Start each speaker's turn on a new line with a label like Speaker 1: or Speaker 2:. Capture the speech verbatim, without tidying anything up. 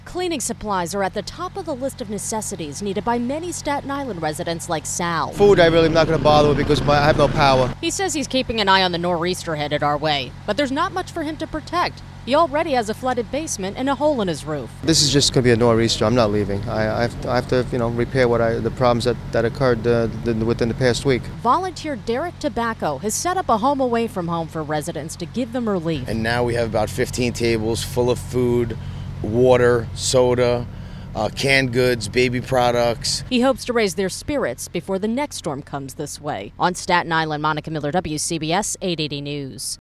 Speaker 1: Cleaning supplies are at the top of the list of necessities needed by many Staten Island residents like Sal.
Speaker 2: Food I really am not going to bother with because my, I have no power.
Speaker 1: He says he's keeping an eye on the nor'easter headed our way, but there's not much for him to protect. He already has a flooded basement and a hole in his roof.
Speaker 2: This is just going to be a nor'easter. I'm not leaving. I, I, have, to, I have to, you know, repair what I, the problems that, that occurred uh, the, within the past week.
Speaker 1: Volunteer Derek Tobacco has set up a home away from home for residents to give them relief.
Speaker 3: And now we have about fifteen tables full of food, water, soda, uh, canned goods, baby products.
Speaker 1: He hopes to raise their spirits before the next storm comes this way. On Staten Island, Monica Miller, W C B S eight eighty News.